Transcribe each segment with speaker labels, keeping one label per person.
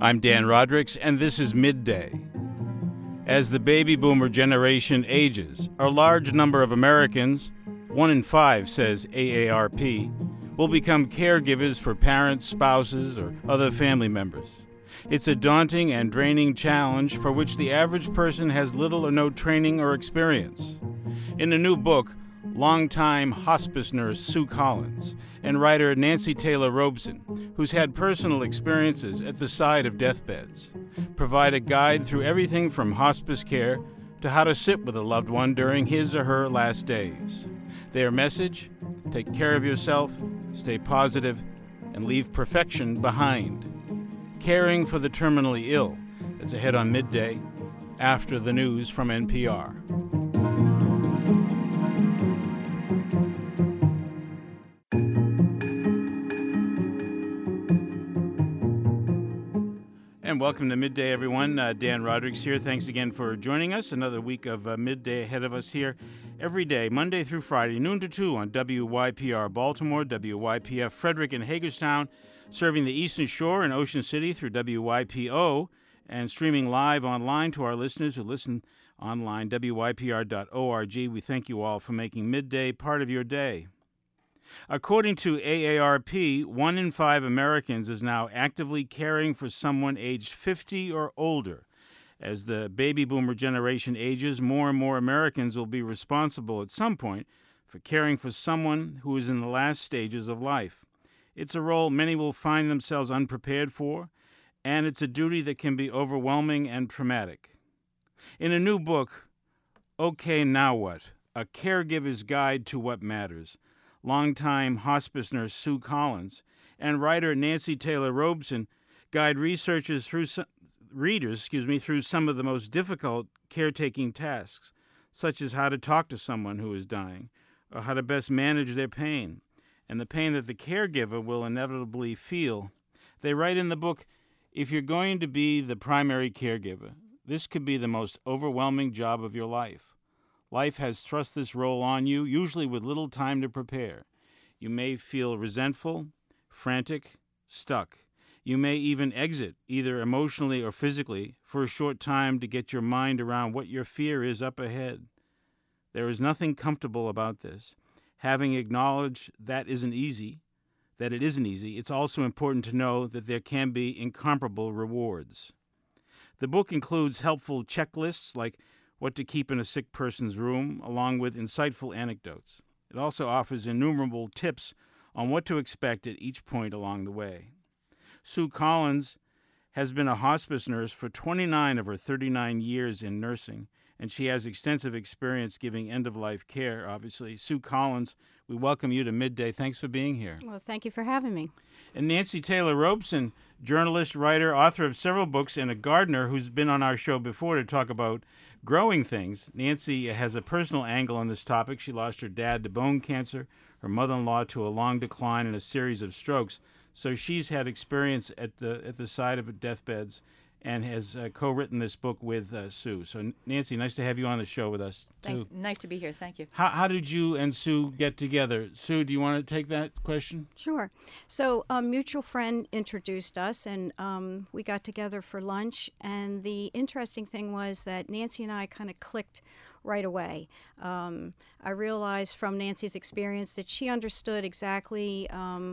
Speaker 1: I'm Dan Rodricks, and this is Midday. As the baby boomer generation ages, a large number of Americans, 1 in 5, says AARP, will become caregivers for parents, spouses, or other family members. It's a daunting and draining challenge for which the average person has little or no training or experience. In a new book, longtime hospice nurse Sue Collins and writer Nancy Taylor Robeson, who's had personal experiences at the side of deathbeds, provide a guide through everything from hospice care to how to sit with a loved one during his or her last days. Their message: take care of yourself, stay positive, and leave perfection behind. Caring for the terminally ill. That's ahead on Midday, after the news from NPR. And welcome to Midday, everyone. Dan Rodricks here. Thanks again for joining us. Another week of Midday ahead of us here every day, Monday through Friday, noon to 2 on WYPR Baltimore, WYPF Frederick and Hagerstown, serving the Eastern Shore and Ocean City through WYPO, and streaming live online to our listeners who listen online, WYPR.org. We thank you all for making Midday part of your day. According to AARP, 1 in 5 Americans is now actively caring for someone aged 50 or older. As the baby boomer generation ages, more and more Americans will be responsible at some point for caring for someone who is in the last stages of life. It's a role many will find themselves unprepared for, and it's a duty that can be overwhelming and traumatic. In a new book, Okay, Now What? A Caregiver's Guide to What Matters, longtime hospice nurse Sue Collins and writer Nancy Taylor Robeson guide readers through some of the most difficult caretaking tasks, such as how to talk to someone who is dying, or how to best manage their pain, and the pain that the caregiver will inevitably feel. They write in the book, if you're going to be the primary caregiver, this could be the most overwhelming job of your life. Life has thrust this role on you, usually with little time to prepare. You may feel resentful, frantic, stuck. You may even exit, either emotionally or physically, for a short time to get your mind around what your fear is up ahead. There is nothing comfortable about this. Having acknowledged that it isn't easy, it's also important to know that there can be incomparable rewards. The book includes helpful checklists like what to keep in a sick person's room, along with insightful anecdotes. It also offers innumerable tips on what to expect at each point along the way. Sue Collins has been a hospice nurse for 29 of her 39 years in nursing, and she has extensive experience giving end-of-life care, obviously. Sue Collins, we welcome you to Midday. Thanks for being here.
Speaker 2: Well, thank you for having me.
Speaker 1: And Nancy Taylor Robeson, journalist, writer, author of several books, and a gardener who's been on our show before to talk about growing things. Nancy has a personal angle on this topic. She lost her dad to bone cancer, her mother-in-law to a long decline and a series of strokes. So she's had experience at the side of deathbeds and has co-written this book with Sue. So, Nancy, nice to have you on the show with us, too.
Speaker 3: Thanks. Nice to be here. Thank you.
Speaker 1: How did you and Sue get together? Sue, do you want to take that question?
Speaker 2: Sure. So a mutual friend introduced us, and we got together for lunch. And the interesting thing was that Nancy and I kind of clicked right away. I realized from Nancy's experience that she understood exactly,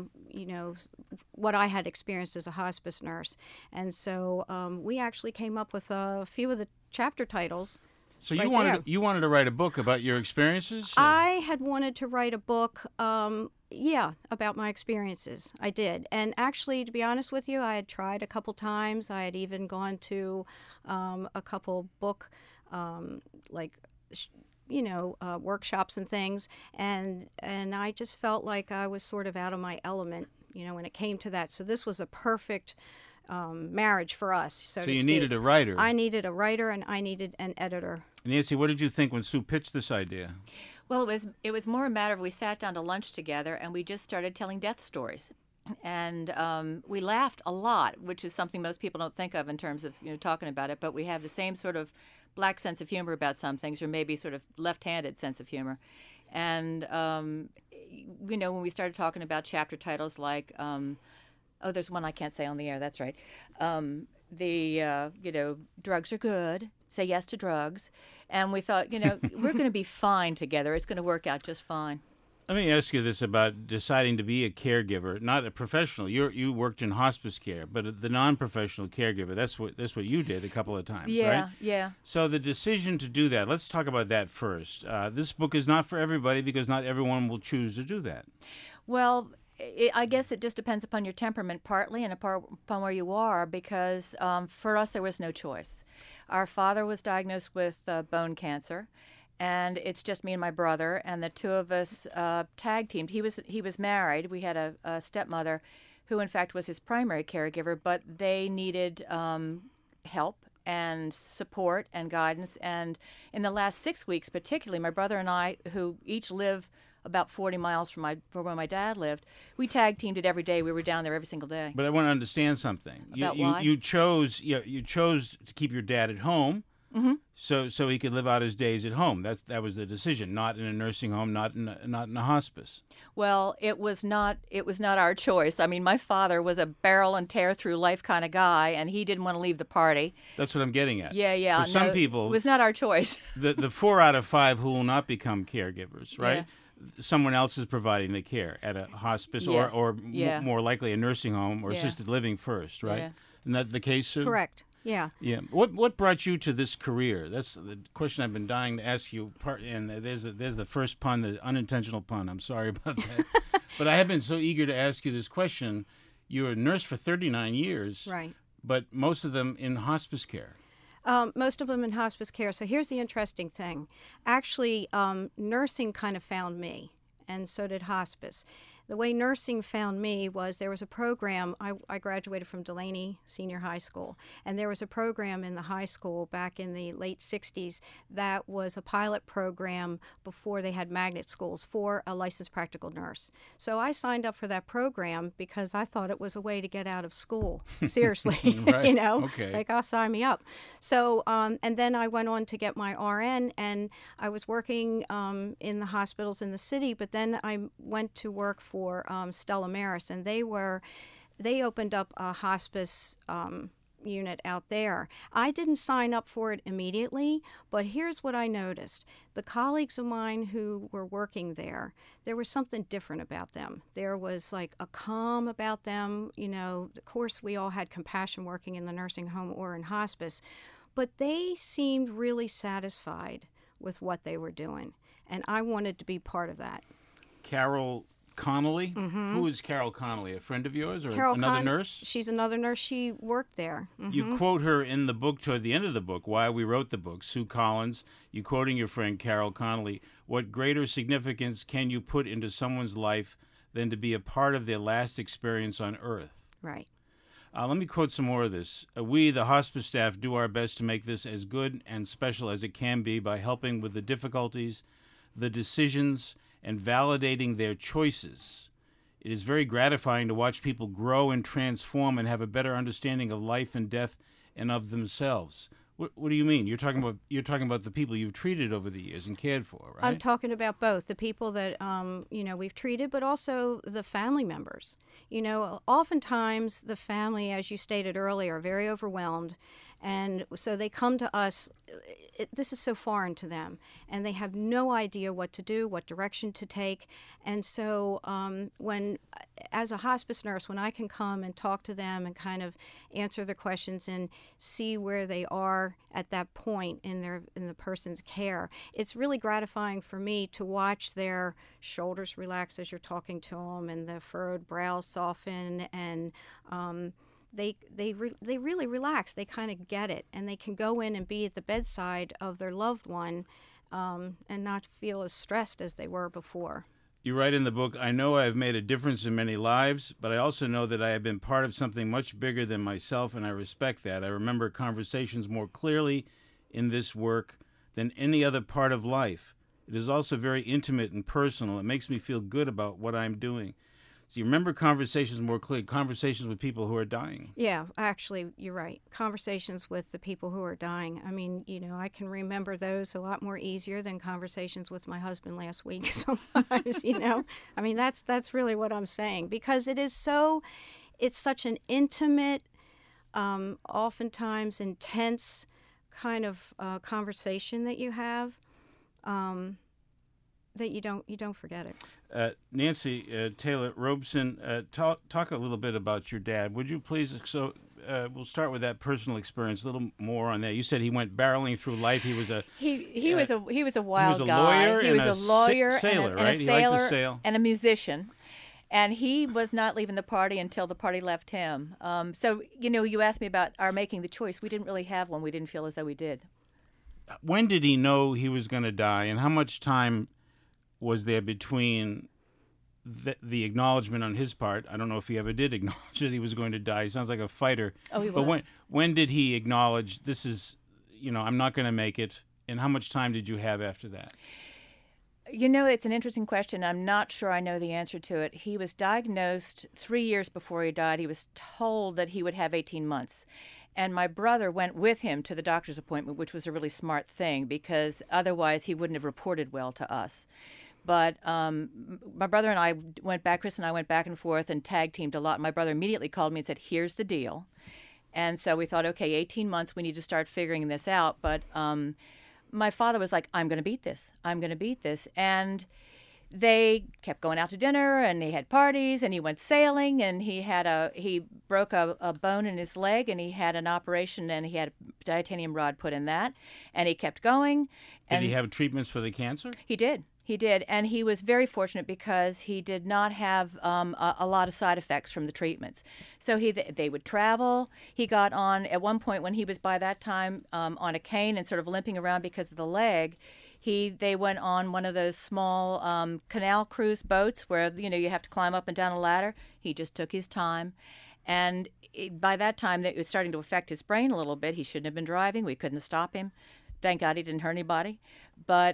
Speaker 2: what I had experienced as a hospice nurse. And so we actually came up with a few of the chapter titles.
Speaker 1: So you wanted to write a book about your experiences? Or?
Speaker 2: I had wanted to write a book, about my experiences. I did. And actually, to be honest with you, I had tried a couple times. I had even gone to a couple book, workshops and things. And I just felt like I was sort of out of my element, when it came to that. So this was a perfect marriage for us, so to speak.
Speaker 1: So you needed a writer.
Speaker 2: I needed a writer, and I needed an editor.
Speaker 1: Nancy, what did you think when Sue pitched this idea?
Speaker 3: Well, it was more a matter of we sat down to lunch together and we just started telling death stories. And we laughed a lot, which is something most people don't think of in terms of talking about it. But we have the same sort of black sense of humor about some things, or maybe sort of left-handed sense of humor. And when we started talking about chapter titles like, there's one I can't say on the air. That's right. drugs are good. Say yes to drugs. And we thought, we're going to be fine together. It's going to work out just fine.
Speaker 1: Let me ask you this about deciding to be a caregiver, not a professional. You worked in hospice care, but the non-professional caregiver. That's what you did a couple of times, right?
Speaker 3: Yeah.
Speaker 1: So the decision to do that. Let's talk about that first. This book is not for everybody because not everyone will choose to do that.
Speaker 3: Well, I guess it just depends upon your temperament partly and upon where you are, because for us there was no choice. Our father was diagnosed with bone cancer, and it's just me and my brother, and the two of us tag teamed. He was married. We had a stepmother who, in fact, was his primary caregiver, but they needed help and support and guidance. And in the last 6 weeks, particularly, my brother and I, who each live about 40 miles from where my dad lived, we tag teamed it every day. We were down there every single day.
Speaker 1: But I want to understand something.
Speaker 3: Why?
Speaker 1: You chose to keep your dad at home,
Speaker 3: Mm-hmm.
Speaker 1: so he could live out his days at home. That was the decision. Not in a nursing home, not in a hospice.
Speaker 3: Well, it was not our choice. I mean, my father was a barrel and tear through life kind of guy, and he didn't want to leave the party.
Speaker 1: That's what I'm getting at.
Speaker 3: Yeah.
Speaker 1: For some people,
Speaker 3: it was not our choice.
Speaker 1: the 4 out of 5 who will not become caregivers, right?
Speaker 3: Yeah.
Speaker 1: Someone else is providing the care at a hospice
Speaker 3: Yes.
Speaker 1: or
Speaker 3: Yeah.
Speaker 1: more likely a nursing home or
Speaker 3: Yeah.
Speaker 1: assisted living first, right?
Speaker 3: Yeah.
Speaker 1: Isn't that the case, Sue?
Speaker 2: Correct. Yeah.
Speaker 1: Yeah. What brought you to this career? That's the question I've been dying to ask you. And there's the first pun, the unintentional pun. I'm sorry about that. But I have been so eager to ask you this question. You were a nurse for 39 years.
Speaker 2: Right.
Speaker 1: But most of them in hospice care.
Speaker 2: Most of them in hospice care. So here's the interesting thing. Actually, nursing kind of found me, and so did hospice. The way nursing found me was there was a program. I graduated from Delaney Senior High School, and there was a program in the high school back in the late 60s that was a pilot program before they had magnet schools for a licensed practical nurse. So I signed up for that program because I thought it was a way to get out of school. Seriously,
Speaker 1: Right.
Speaker 2: It's like, oh, sign me up. So, and then I went on to get my RN, and I was working in the hospitals in the city, but then I went to work for Stella Maris, and they opened up a hospice unit out there. I didn't sign up for it immediately, but here's what I noticed. The colleagues of mine who were working there was something different about them. There was like a calm about them. Of course, we all had compassion working in the nursing home or in hospice, but they seemed really satisfied with what they were doing, and I wanted to be part of that.
Speaker 1: Carol Connolly?
Speaker 2: Mm-hmm.
Speaker 1: Who is Carol Connolly? A friend of yours or
Speaker 2: Carol
Speaker 1: another nurse?
Speaker 2: She's another nurse. She worked there. Mm-hmm.
Speaker 1: You quote her in the book, toward the end of the book, Why We Wrote the Book, Sue Collins. You quoting your friend Carol Connolly. What greater significance can you put into someone's life than to be a part of their last experience on Earth?
Speaker 2: Right.
Speaker 1: Let me quote some more of this. We, the hospice staff, do our best to make this as good and special as it can be by helping with the difficulties, the decisions, and validating their choices. It is very gratifying to watch people grow and transform and have a better understanding of life and death and of themselves. What do you mean? You're talking about the people you've treated over the years and cared for, right?
Speaker 2: I'm talking about both the people that we've treated, but also the family members. Oftentimes the family, as you stated earlier, are very overwhelmed, and so they come to us. This is so foreign to them, and they have no idea what to do, what direction to take. And so as a hospice nurse, when I can come and talk to them and kind of answer their questions and see where they are at that point in the person's care, it's really gratifying for me to watch their shoulders relax as you're talking to them, and the furrowed brows soften, and they really relax. They kind of get it, and they can go in and be at the bedside of their loved one and not feel as stressed as they were before.
Speaker 1: You write in the book, I know I have made a difference in many lives, but I also know that I have been part of something much bigger than myself, and I respect that. I remember conversations more clearly in this work than any other part of life. It is also very intimate and personal. It makes me feel good about what I'm doing. So you remember conversations more clearly, conversations with people who are dying.
Speaker 2: Yeah, actually, you're right. Conversations with the people who are dying. I mean, I can remember those a lot more easier than conversations with my husband last week sometimes, I mean, that's really what I'm saying, because it's such an intimate oftentimes intense kind of conversation that you have, that you don't forget it.
Speaker 1: Nancy Taylor Robeson, talk a little bit about your dad, would you please? So we'll start with that personal experience, a little more on that. You said he went barreling through life. He was a
Speaker 3: he was a wild
Speaker 1: guy.
Speaker 3: Lawyer he was a lawyer
Speaker 1: sailor,
Speaker 3: and
Speaker 1: right?
Speaker 3: a
Speaker 1: He liked to
Speaker 3: sailor
Speaker 1: sail.
Speaker 3: and a musician. And he was not leaving the party until the party left him. So, you asked me about our making the choice. We didn't really have one. We didn't feel as though we did.
Speaker 1: When did he know he was going to die, and how much time was there between the acknowledgement on his part? I don't know if he ever did acknowledge that he was going to die. He sounds like a fighter.
Speaker 3: Oh, he
Speaker 1: but
Speaker 3: was.
Speaker 1: When did he acknowledge, this is, I'm not going to make it, and how much time did you have after that?
Speaker 3: It's an interesting question. I'm not sure I know the answer to it. He was diagnosed 3 years before he died. He was told that he would have 18 months. And my brother went with him to the doctor's appointment, which was a really smart thing because otherwise he wouldn't have reported well to us. But my brother and I went back, Chris and I went back and forth and tag teamed a lot. My brother immediately called me and said, here's the deal. And so we thought, okay, 18 months, we need to start figuring this out. But my father was like, I'm going to beat this. I'm going to beat this. And they kept going out to dinner, and he had parties, and he went sailing, and he broke a bone in his leg, and he had an operation, and he had a titanium rod put in that, and he kept going.
Speaker 1: Did he have treatments for the cancer?
Speaker 3: He did. He did, and he was very fortunate because he did not have a lot of side effects from the treatments. So they would travel. He got on, at one point when he was by that time on a cane and sort of limping around because of the leg, they went on one of those small canal cruise boats where, you have to climb up and down a ladder. He just took his time. And by that time, it was starting to affect his brain a little bit. He shouldn't have been driving. We couldn't stop him. Thank God he didn't hurt anybody. But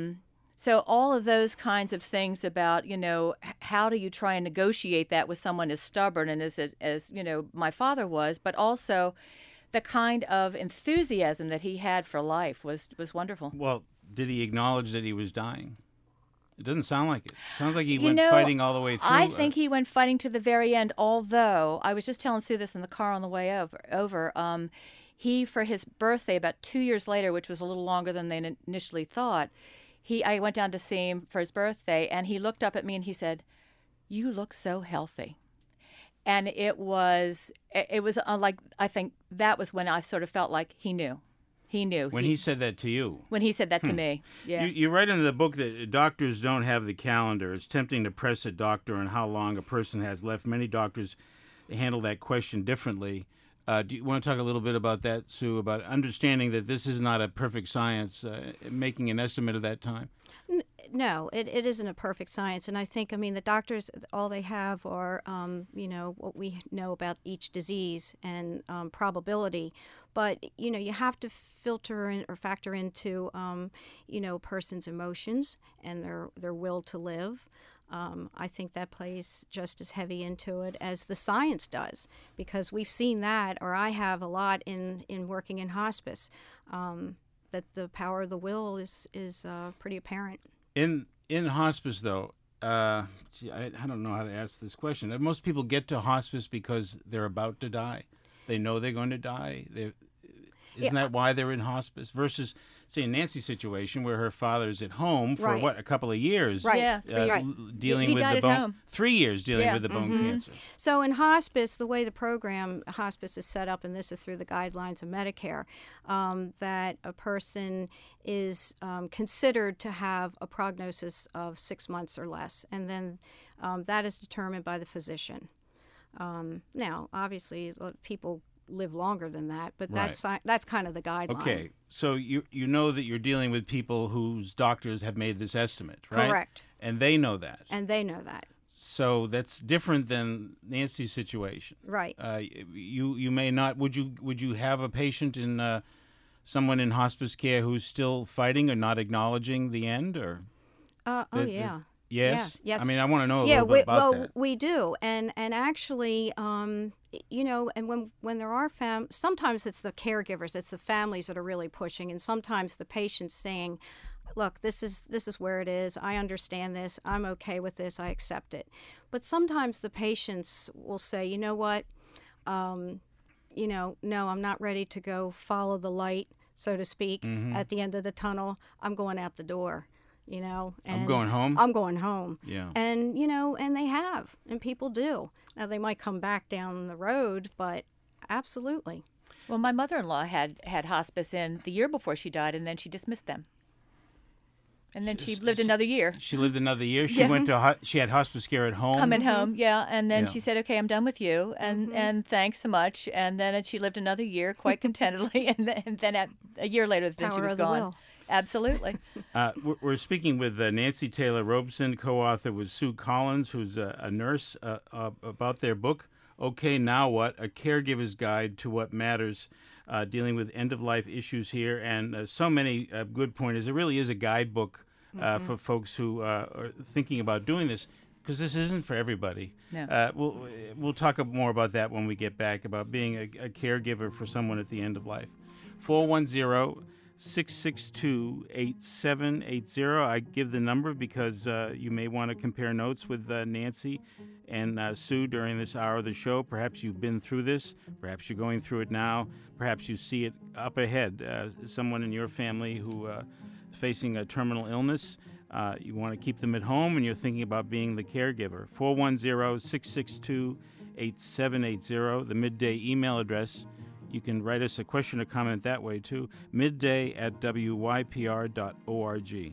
Speaker 3: so all of those kinds of things about, how do you try and negotiate that with someone as stubborn and as my father was, but also the kind of enthusiasm that he had for life was wonderful.
Speaker 1: Well, did he acknowledge that he was dying? It doesn't sound like it. It sounds like he went fighting all the way through.
Speaker 3: I think he went fighting to the very end, although I was just telling Sue this in the car on the way over. He, for his birthday, about 2 years later, which was a little longer than they initially thought, I went down to see him for his birthday, and he looked up at me and he said, "You look so healthy." And it was like, I think that was when I sort of felt like he knew. He knew.
Speaker 1: When he said that to you?
Speaker 3: When he said that to me, yeah.
Speaker 1: You write in the book that doctors don't have the calendar. It's tempting to press a doctor on how long a person has left. Many doctors handle that question differently. Do you want to talk a little bit about that, Sue, about understanding that this is not a perfect science, making an estimate of that time?
Speaker 2: No, it isn't a perfect science. And I think, the doctors, all they have are, what we know about each disease and probability. But, you have to filter in or factor into, a person's emotions and their will to live. I think that plays just as heavy into it as the science does, because we've seen that, or I have a lot in working in hospice, that the power of the will is pretty apparent.
Speaker 1: In hospice, though, I don't know how to ask this question. Most people get to hospice because they're about to die. They know they're going to die. Isn't that why they're in hospice? Versus, say, in Nancy's situation where her father's at home for, a couple of years?
Speaker 2: Right.
Speaker 3: Yeah, 3 years.
Speaker 1: Dealing
Speaker 3: He
Speaker 1: with
Speaker 3: died
Speaker 1: the
Speaker 3: at
Speaker 1: bone.
Speaker 3: home.
Speaker 1: 3 years dealing with the bone cancer.
Speaker 2: So in hospice, the way the program hospice is set up, and this is through the guidelines of Medicare, that a person is considered to have a prognosis of 6 months or less, and then that is determined by the physician. Now, obviously, people live longer than that, but that's kind of the guideline.
Speaker 1: Okay, so you know that you're dealing with people whose doctors have made this estimate, right?
Speaker 2: Correct.
Speaker 1: And they know that. So that's different than Nancy's situation.
Speaker 2: Right.
Speaker 1: You may not. Would you have a patient in someone in hospice care who's still fighting or not acknowledging the end, or?
Speaker 2: Yeah.
Speaker 1: Yes.
Speaker 2: Yeah, yes.
Speaker 1: I want to know a little bit about that.
Speaker 2: We do, and actually, and when there are sometimes it's the caregivers, it's the families that are really pushing, and sometimes the patients saying, "Look, this is where it is. I understand this. I'm okay with this. I accept it." But sometimes the patients will say, "You know what? no, I'm not ready to go follow the light, so to speak, at the end of the tunnel. I'm going out the door, and
Speaker 1: I'm going home?
Speaker 2: I'm going home.
Speaker 1: Yeah.
Speaker 2: And, and they have, and people do. Now, they might come back down the road, but absolutely.
Speaker 3: Well, my mother-in-law had hospice in the year before she died, and then she dismissed them. And then she lived another year.
Speaker 1: She lived another year. She went to she had hospice care at home.
Speaker 3: Coming home, yeah. And then she said, "Okay, I'm done with you, and thanks so much." And then she lived another year quite contentedly, and then a year later, then she was gone.
Speaker 2: Will.
Speaker 3: Absolutely.
Speaker 1: We're speaking with Nancy Taylor Robeson, co-author with Sue Collins, who's a nurse, about their book, Okay, Now What? A Caregiver's Guide to What Matters, dealing with end-of-life issues here, and so many good pointers. It really is a guidebook for folks who are thinking about doing this, because this isn't for everybody.
Speaker 3: No.
Speaker 1: We'll talk more about that when we get back, about being a caregiver for someone at the end of life. 410-662-8780. I give the number because you may want to compare notes with Nancy and Sue during this hour of the show. Perhaps you've been through this. Perhaps you're going through it now. Perhaps you see it up ahead. Someone in your family who is facing a terminal illness. You want to keep them at home and you're thinking about being the caregiver. 410-662-8780, the Midday email address. You can write us a question or comment that way, too. midday@wypr.org.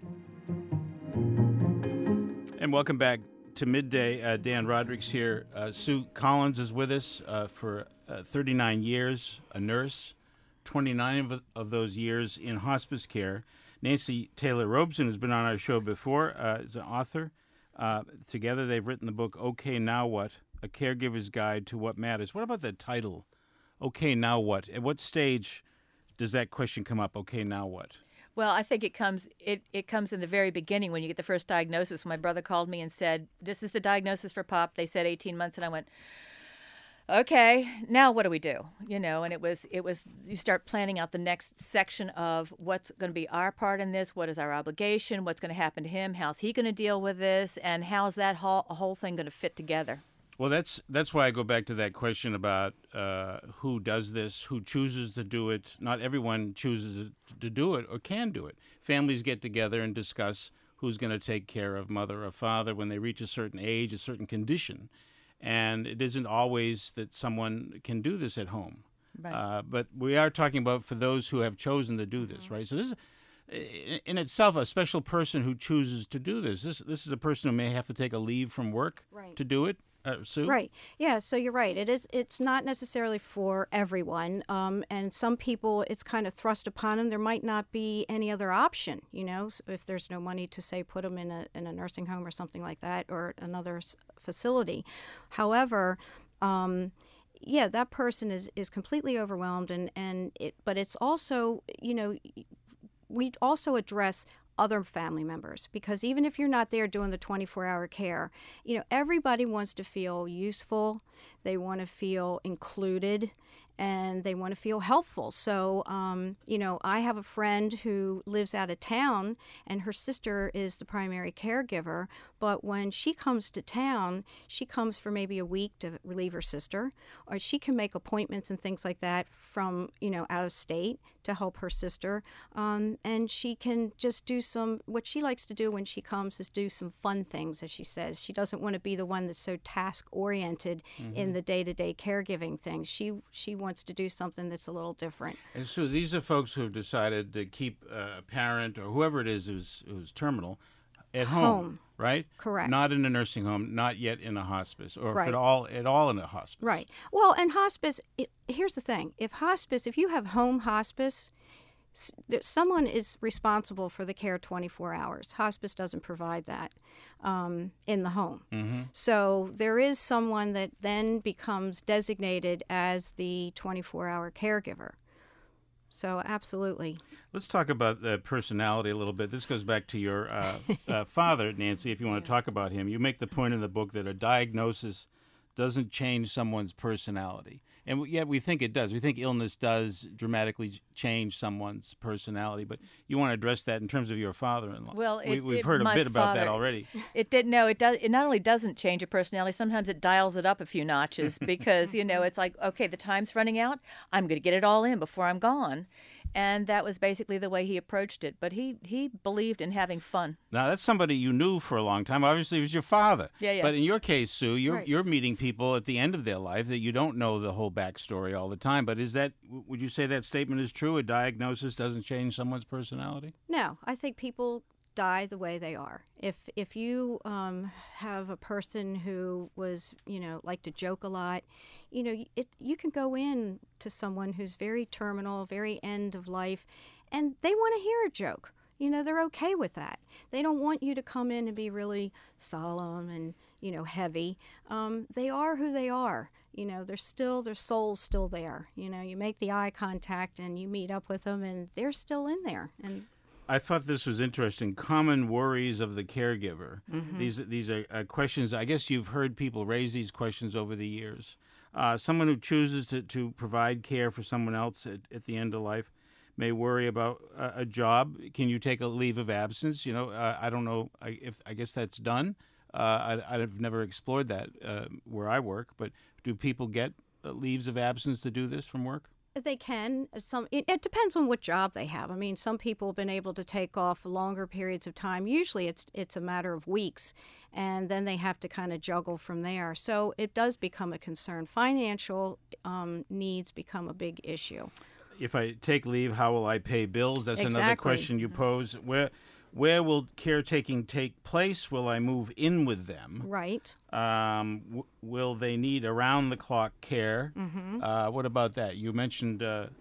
Speaker 1: And welcome back to Midday. Dan Roderick's here. Sue Collins is with us for 39 years, a nurse, 29 of those years in hospice care. Nancy Taylor Robeson has been on our show before as an author. Together they've written the book, Okay, Now What? A Caregiver's Guide to What Matters. What about the title? Okay, now what? At what stage does that question come up? Okay, now what?
Speaker 3: Well, I think it comes in the very beginning when you get the first diagnosis. When my brother called me and said, "This is the diagnosis for Pop." They said 18 months, and I went, "Okay, now what do we do?" And it was you start planning out the next section of what's going to be our part in this, what is our obligation, what's going to happen to him, how's he going to deal with this, and how's that whole thing going to fit together.
Speaker 1: Well, that's why I go back to that question about who does this, who chooses to do it. Not everyone chooses to do it or can do it. Families get together and discuss who's going to take care of mother or father when they reach a certain age, a certain condition. And it isn't always that someone can do this at home.
Speaker 3: Right.
Speaker 1: But we are talking about for those who have chosen to do this, right? So this is, in itself, a special person who chooses to do this. This is a person who may have to take a leave from work to do it. Sue?
Speaker 2: Right. Yeah, so you're right. It's not necessarily for everyone. And some people, it's kind of thrust upon them. There might not be any other option, if there's no money to, say, put them in a nursing home or something like that, or another facility. However, that person is completely overwhelmed, but it's also, we also address other family members, because even if you're not there doing the 24-hour care, everybody wants to feel useful, they want to feel included, and they want to feel helpful. So, I have a friend who lives out of town, and her sister is the primary caregiver, but when she comes to town, she comes for maybe a week to relieve her sister, or she can make appointments and things like that from, out of state to help her sister, and she can just do what she likes to do when she comes is do some fun things, as she says. She doesn't want to be the one that's so task-oriented in the day-to-day caregiving things. She wants to do something that's a little different.
Speaker 1: And so these are folks who have decided to keep a parent or whoever it is who's terminal at home, right?
Speaker 2: Correct.
Speaker 1: Not in a nursing home, not yet in a hospice, or
Speaker 2: right.
Speaker 1: if at all in a hospice.
Speaker 2: Right. Well, and hospice, here's the thing. If you have home hospice, someone is responsible for the care 24 hours. Hospice doesn't provide that in the home. Mm-hmm. So there is someone that then becomes designated as the 24-hour caregiver. So absolutely.
Speaker 1: Let's talk about the personality a little bit. This goes back to your father, Nancy, if you want to talk about him. You make the point in the book that a diagnosis doesn't change someone's personality. And yet we think it does. We think illness does dramatically change someone's personality. But you want to address that in terms of your father-in-law.
Speaker 3: Well,
Speaker 1: we've heard a bit about that already.
Speaker 3: It did. No, it does. It not only doesn't change a personality. Sometimes it dials it up a few notches because it's like, okay, the time's running out. I'm going to get it all in before I'm gone. And that was basically the way he approached it. But he believed in having fun.
Speaker 1: Now, that's somebody you knew for a long time. Obviously, it was your father.
Speaker 3: Yeah.
Speaker 1: But in your case, Sue,
Speaker 2: Right.
Speaker 1: you're meeting people at the end of their life that you don't know the whole backstory all the time. But would you say that statement is true? A diagnosis doesn't change someone's personality?
Speaker 2: No, I think people die the way they are. If you have a person who was, like to joke a lot, you can go in to someone who's very terminal, very end of life, and they want to hear a joke. They're okay with that. They don't want you to come in and be really solemn and, heavy. They are who they are. Their soul's still there. You make the eye contact and you meet up with them and they're still in there. And
Speaker 1: I thought this was interesting. Common worries of the caregiver.
Speaker 2: Mm-hmm.
Speaker 1: These are questions. I guess you've heard people raise these questions over the years. Someone who chooses to provide care for someone else at the end of life may worry about a job. Can you take a leave of absence? I don't know I guess that's done. I've never explored that where I work. But do people get leaves of absence to do this from work?
Speaker 2: they can. It depends on what job they have. I mean, some people have been able to take off longer periods of time. Usually it's a matter of weeks, and then they have to kind of juggle from there. So it does become a concern. Financial needs become a big issue.
Speaker 1: If I take leave, how will I pay bills? That's another question you pose. Where will caretaking take place? Will I move in with them?
Speaker 2: Right.
Speaker 1: Will they need around-the-clock care?
Speaker 2: Mm-hmm.
Speaker 1: What about that? You mentioned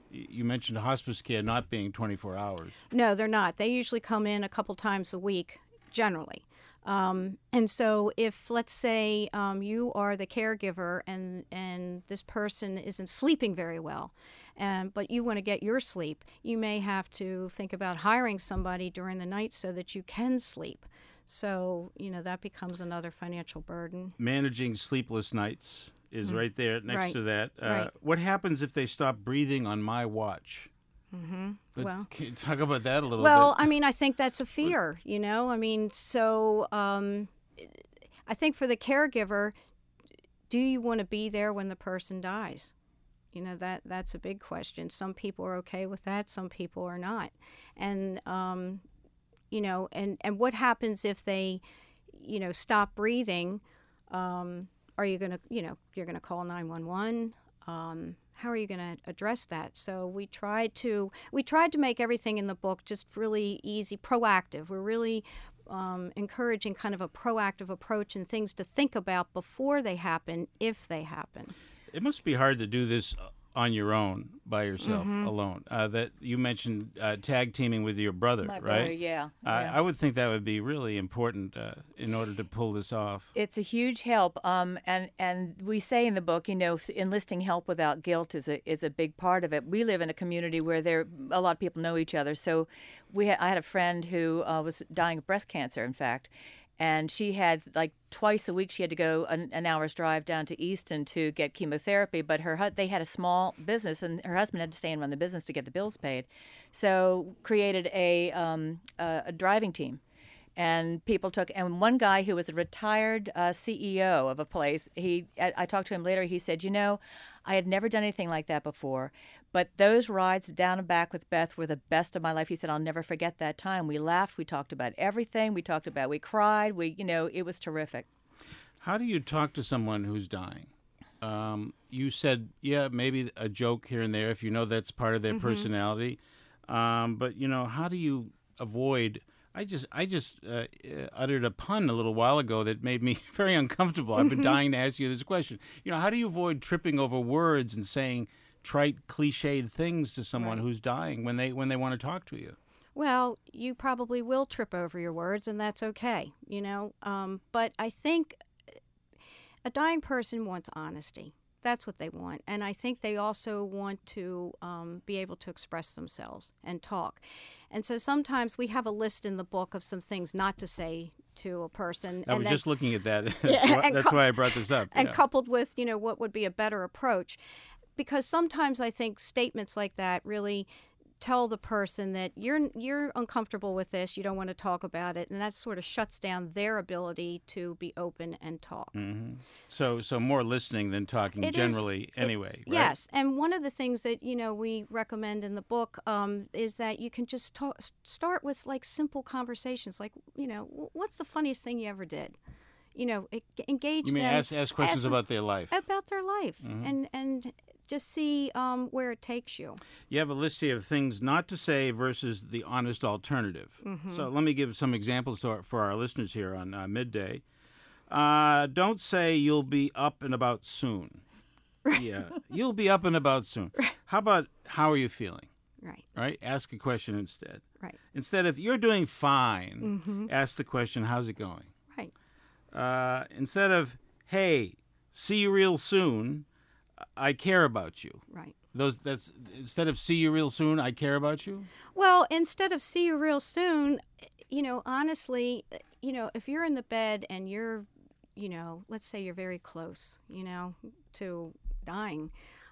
Speaker 1: hospice care not being 24 hours.
Speaker 2: No, they're not. They usually come in a couple times a week, generally. And so if, let's say, you are the caregiver and this person isn't sleeping very well, but you want to get your sleep, you may have to think about hiring somebody during the night so that you can sleep. So, that becomes another financial burden.
Speaker 1: Managing sleepless nights is right there next to that.
Speaker 2: Right.
Speaker 1: What happens if they stop breathing on my watch?
Speaker 2: Mm-hmm.
Speaker 1: Well, can you talk about that a little bit?
Speaker 2: Well, I mean, I think that's a fear, I mean, so I think for the caregiver, do you want to be there when the person dies? That's a big question. Some people are okay with that. Some people are not. And, and what happens if they, stop breathing? Are you going to, you're going to call 911? How are you going to address that? So we tried to make everything in the book just really easy, proactive. We're really encouraging kind of a proactive approach and things to think about before they happen, if they happen.
Speaker 1: It must be hard to do this on your own, by yourself, alone. That you mentioned tag teaming with your brother,
Speaker 3: My
Speaker 1: right?
Speaker 3: brother, yeah.
Speaker 1: I would think that would be really important in order to pull this off.
Speaker 3: It's a huge help, and we say in the book, enlisting help without guilt is a big part of it. We live in a community where a lot of people know each other. So I had a friend who was dying of breast cancer, in fact, and she had twice a week she had to go an hour's drive down to Easton to get chemotherapy. But they had a small business, and her husband had to stay and run the business to get the bills paid. So created a driving team. And people and one guy who was a retired CEO of a place, I talked to him later, he said, I had never done anything like that before, but those rides down and back with Beth were the best of my life. He said, I'll never forget that time. We laughed, we talked about everything, we cried, it was terrific. How
Speaker 1: do you talk to someone who's dying? You said, maybe a joke here and there if that's part of their personality. But, how do you avoid... I just uttered a pun a little while ago that made me very uncomfortable. I've been dying to ask you this question. How do you avoid tripping over words and saying trite, cliched things to someone who's dying when they want to talk to you?
Speaker 2: Well, you probably will trip over your words, and that's okay, But I think a dying person wants honesty. That's what they want. And I think they also want to be able to express themselves and talk. And so sometimes we have a list in the book of some things not to say to a person.
Speaker 1: I was just looking at that.
Speaker 2: Yeah,
Speaker 1: that's why I brought this up.
Speaker 2: And
Speaker 1: yeah.
Speaker 2: coupled with, what would be a better approach. Because sometimes I think statements like that really tell the person that you're uncomfortable with this, you don't want to talk about it, and that sort of shuts down their ability to be open and talk.
Speaker 1: Mm-hmm. So more listening than talking generally anyway, right?
Speaker 2: Yes, and one of the things that we recommend in the book is that you can just start with like simple conversations, like what's the funniest thing you ever did? Engage
Speaker 1: you mean
Speaker 2: them.
Speaker 1: Ask questions about their life.
Speaker 2: About their life,
Speaker 1: Mm-hmm.
Speaker 2: and just see where it takes you.
Speaker 1: You have a list here of things not to say versus the honest alternative.
Speaker 2: Mm-hmm.
Speaker 1: So let me give some examples for our listeners here on Midday. Don't say you'll be up and about soon.
Speaker 2: Right.
Speaker 1: Yeah, you'll be up and about soon. How about how are you feeling?
Speaker 2: Right.
Speaker 1: Right? Ask a question instead.
Speaker 2: Right.
Speaker 1: Instead of you're doing fine,
Speaker 2: Mm-hmm.
Speaker 1: ask the question, how's it going?
Speaker 2: Right.
Speaker 1: Instead of, hey, see you real soon, I care about you.
Speaker 2: Right.
Speaker 1: That's instead of see you real soon, I care about you.
Speaker 2: Well, instead of see you real soon, honestly, if you're in the bed and you're, let's say you're very close, to dying,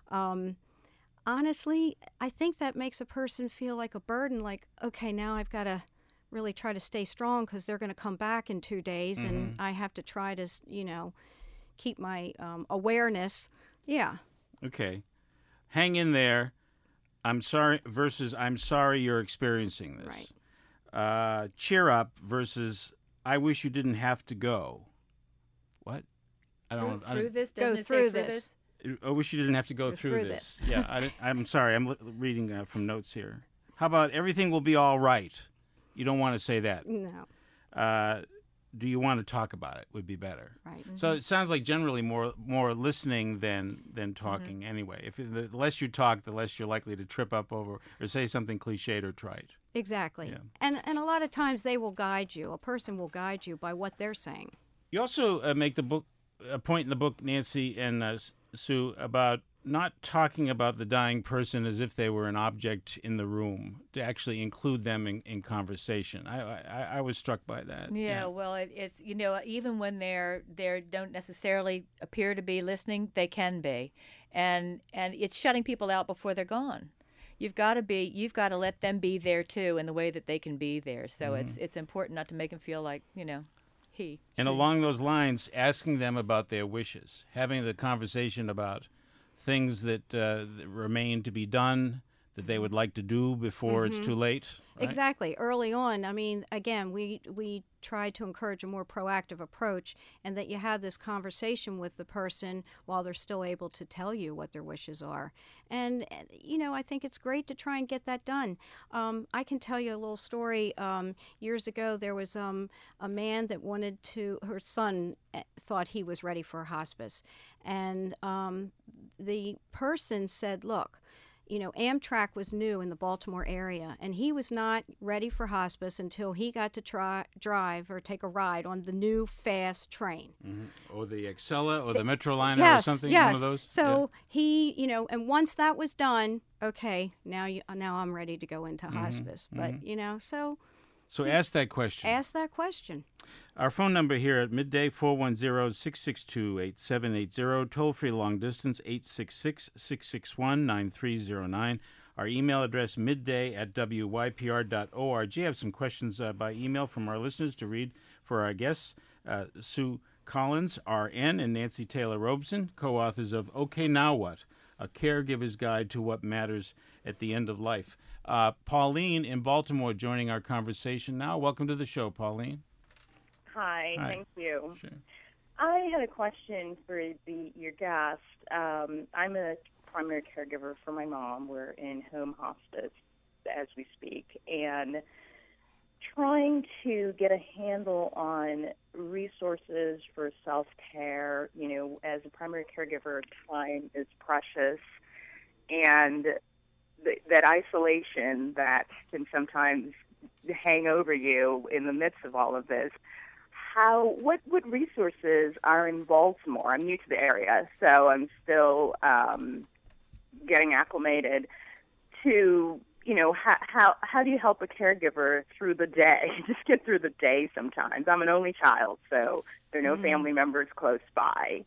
Speaker 2: honestly, I think that makes a person feel like a burden, like, okay, now I've got to really try to stay strong because they're going to come back in 2 days,
Speaker 1: Mm-hmm.
Speaker 2: and I have to try to, keep my awareness. Yeah.
Speaker 1: Okay. Hang in there. I'm sorry versus I'm sorry you're experiencing this.
Speaker 2: Right.
Speaker 1: Cheer up versus I wish you didn't have to go. What?
Speaker 3: Through this?
Speaker 2: Go
Speaker 3: Doesn't it
Speaker 2: through
Speaker 3: say through
Speaker 2: this.
Speaker 3: this?
Speaker 1: I wish you didn't have to go through this. Yeah, I'm sorry. I'm reading from notes here. How about everything will be all right? You don't want to say that.
Speaker 2: No.
Speaker 1: Do you want to talk about it? Would be better.
Speaker 2: Right.
Speaker 3: Mm-hmm.
Speaker 1: So it sounds like generally more listening than talking.
Speaker 3: Mm-hmm.
Speaker 1: Anyway, if the less you talk, the less you're likely to trip up over or say something cliched or trite.
Speaker 2: Exactly.
Speaker 1: Yeah.
Speaker 2: And a lot of times they will guide you. A person will guide you by what they're saying.
Speaker 1: You also make a point in the book, Nancy and Sue, about not talking about the dying person as if they were an object in the room, to actually include them in conversation. I was struck by that.
Speaker 3: Yeah, well, it's even when they don't necessarily appear to be listening, they can be, and it's shutting people out before they're gone. You've got to let them be there too in the way that they can be there. So it's important not to make them feel like he.
Speaker 1: And along those lines, asking them about their wishes, having the conversation about things that remain to be done, that they would like to do before it's too late. Right?
Speaker 2: Exactly. Early on, I mean, again, we try to encourage a more proactive approach, and that you have this conversation with the person while they're still able to tell you what their wishes are. And, I think it's great to try and get that done. I can tell you a little story. Years ago, there was a man that her son thought he was ready for hospice. And the person said, look, Amtrak was new in the Baltimore area, and he was not ready for hospice until he got to drive or take a ride on the new fast train.
Speaker 1: Mm-hmm. Or the Excella or the Metroliner or
Speaker 2: Yes,
Speaker 1: something,
Speaker 2: yes.
Speaker 1: one of those?
Speaker 2: So he, and once that was done, okay, now I'm ready to go into hospice. But,
Speaker 1: So ask that question.
Speaker 2: ask that question.
Speaker 1: Our phone number here at Midday, 410-662-8780. Toll-free long distance, 866-661-9309. Our email address, midday@wypr.org. I have some questions by email from our listeners to read for our guests. Sue Collins, RN, and Nancy Taylor Robeson, co-authors of Okay, Now What? A Caregiver's Guide to What Matters at the End of Life. Pauline in Baltimore joining our conversation now. Welcome to the show, Pauline.
Speaker 4: Hi, thank you.
Speaker 1: Sure.
Speaker 4: I had a question for your guest. I'm a primary caregiver for my mom. We're in home hospice as we speak, and trying to get a handle on resources for self-care. As a primary caregiver, time is precious, and that isolation that can sometimes hang over you in the midst of all of this. what resources are in Baltimore? I'm new to the area, so I'm still getting acclimated to, how do you help a caregiver through the day? Just get through the day sometimes. I'm an only child, so there are no family members close by.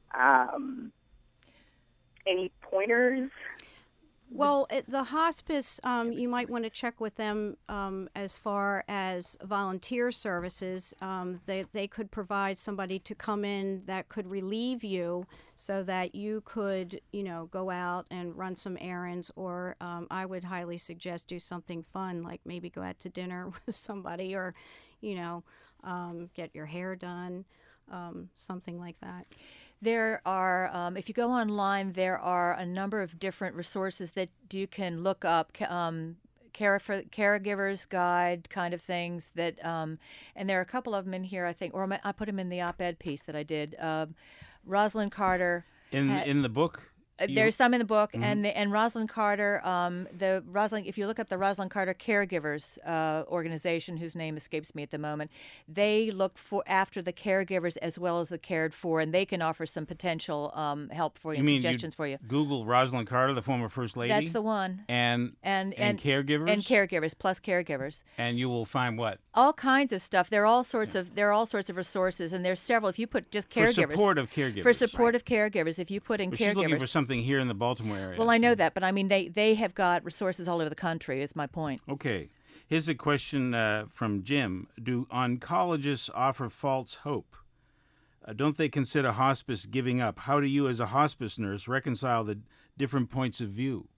Speaker 4: Any pointers?
Speaker 2: Well, the hospice, you might want to check with them as far as volunteer services. They could provide somebody to come in that could relieve you so that you could, go out and run some errands, or I would highly suggest do something fun, like maybe go out to dinner with somebody, or, get your hair done, something like that.
Speaker 3: There are, if you go online, there are a number of different resources that you can look up, caregiver's guide kind of things that, and there are a couple of them in here, I think, or I put them in the op-ed piece that I did. Rosalind Carter.
Speaker 1: In the book?
Speaker 3: There's some in the book, and Rosalind Carter, if you look up the Rosalind Carter Caregivers organization, whose name escapes me at the moment, they look after the caregivers as well as the cared for, and they can offer some potential help for you and suggestions for you.
Speaker 1: Google Rosalind Carter, the former First Lady?
Speaker 3: That's the one.
Speaker 1: And caregivers?
Speaker 3: And caregivers, plus caregivers.
Speaker 1: And you will find what?
Speaker 3: All kinds of stuff. There are all sorts of resources, and there's several. If you put just caregivers.
Speaker 1: For supportive caregivers.
Speaker 3: For supportive caregivers. If you put in caregivers.
Speaker 1: She's looking for something here in the Baltimore area.
Speaker 3: Well, I know that, but I mean, they have got resources all over the country, is my point.
Speaker 1: Okay. Here's a question from Jim. Do oncologists offer false hope? Don't they consider hospice giving up? How do you, as a hospice nurse, reconcile the different points of view?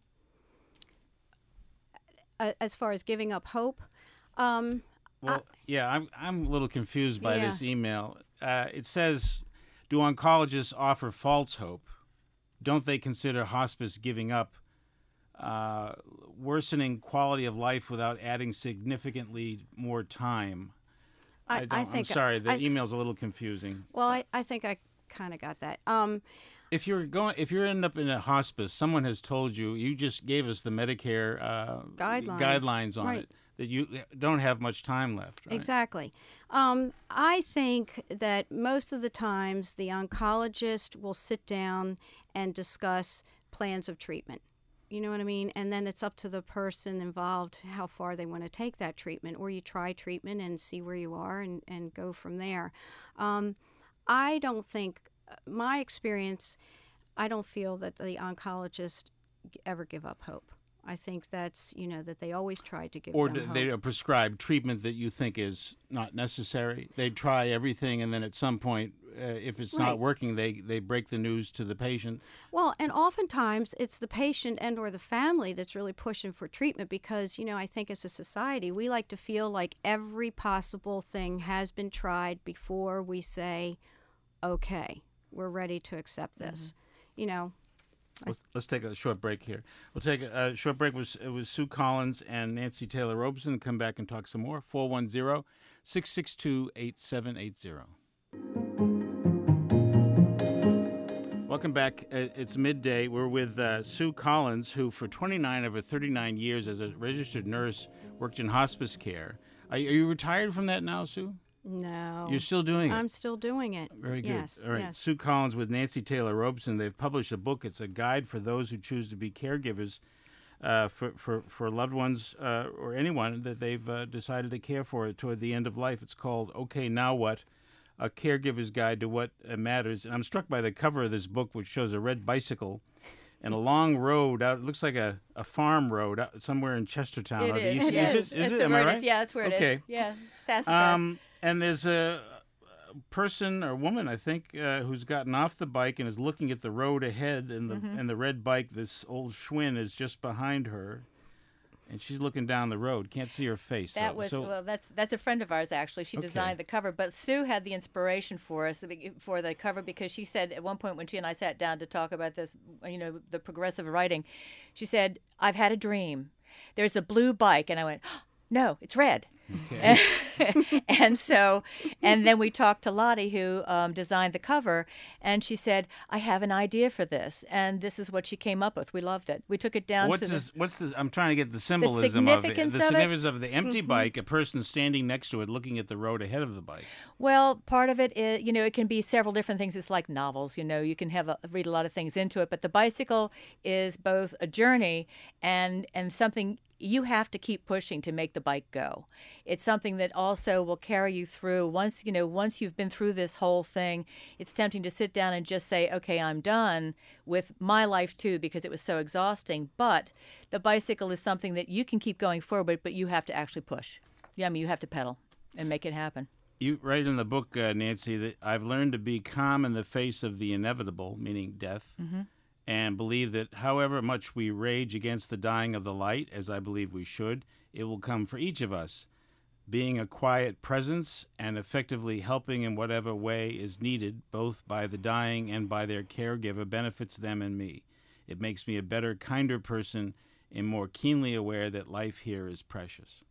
Speaker 2: As far as giving up hope?
Speaker 1: I'm a little confused by this email. It says, do oncologists offer false hope? Don't they consider hospice giving up, worsening quality of life without adding significantly more time? I'm sorry, the email's a little confusing.
Speaker 2: Well, I think I kind of got that.
Speaker 1: If you end up in a hospice, someone has told you, you just gave us the Medicare guidelines on it, that you don't have much time left. Right?
Speaker 2: Exactly. I think that most of the times the oncologist will sit down and discuss plans of treatment. You know what I mean? And then it's up to the person involved how far they want to take that treatment, or you try treatment and see where you are and go from there. I don't think, my experience, I don't feel that the oncologists ever give up hope. I think that's, that they always try to give them hope.
Speaker 1: Or they prescribe treatment that you think is not necessary. They try everything, and then at some point, if it's not working, they break the news to the patient.
Speaker 2: Well, and oftentimes it's the patient and or the family that's really pushing for treatment because, I think as a society, we like to feel like every possible thing has been tried before we say, okay, we're ready to accept this.
Speaker 1: Let's take a short break here. We'll take a short break. It was Sue Collins and Nancy Taylor Robeson. Come back and talk some more. 410-662-8780. Welcome back. It's midday. We're with Sue Collins, who for 29 of her 39 years as a registered nurse worked in hospice care. Are you retired from that now, Sue?
Speaker 2: No.
Speaker 1: You're still doing it?
Speaker 2: I'm still doing it.
Speaker 1: Very good.
Speaker 2: Yes,
Speaker 1: all right.
Speaker 2: Yes.
Speaker 1: Sue Collins with Nancy Taylor Robeson. They've published a book. It's a guide for those who choose to be caregivers for loved ones or anyone that they've decided to care for toward the end of life. It's called Okay, Now What? A Caregiver's Guide to What Matters. And I'm struck by the cover of this book, which shows a red bicycle and a long road out. It looks like a farm road out somewhere in Chestertown.
Speaker 3: It is.
Speaker 1: Is it? Am I right?
Speaker 3: Yeah, that's where it is.
Speaker 1: Okay.
Speaker 3: Yeah, Sassafras.
Speaker 1: And there's a person or woman, I think, who's gotten off the bike and is looking at the road ahead, and the red bike, this old Schwinn, is just behind her, and she's looking down the road. Can't see her face.
Speaker 3: That's a friend of ours actually. She designed the cover, but Sue had the inspiration for us for the cover because she said at one point when she and I sat down to talk about this, the progressive writing, she said, "I've had a dream. There's a blue bike," and I went, "No, it's red."
Speaker 1: Okay.
Speaker 3: And then we talked to Lottie, who designed the cover, and she said, I have an idea for this. And this is what she came up with. We loved it. We took it down
Speaker 1: What's
Speaker 3: to
Speaker 1: this? What's this? I'm trying to get the symbolism of it.
Speaker 3: significance
Speaker 1: The
Speaker 3: of it?
Speaker 1: significance of the empty bike, a person standing next to it, looking at the road ahead of the bike.
Speaker 3: Well, part of it is, it can be several different things. It's like novels, you can read a lot of things into it. But the bicycle is both a journey and something you have to keep pushing to make the bike go. It's something that also will carry you through. Once you've been through this whole thing, it's tempting to sit down and just say, okay, I'm done with my life too, because it was so exhausting. But the bicycle is something that you can keep going forward, but you have to actually push. You have to pedal and make it happen.
Speaker 1: You write in the book, Nancy, that I've learned to be calm in the face of the inevitable, meaning death, and believe that however much we rage against the dying of the light, as I believe we should, it will come for each of us. Being a quiet presence and effectively helping in whatever way is needed, both by the dying and by their caregiver, benefits them and me. It makes me a better, kinder person and more keenly aware that life here is precious.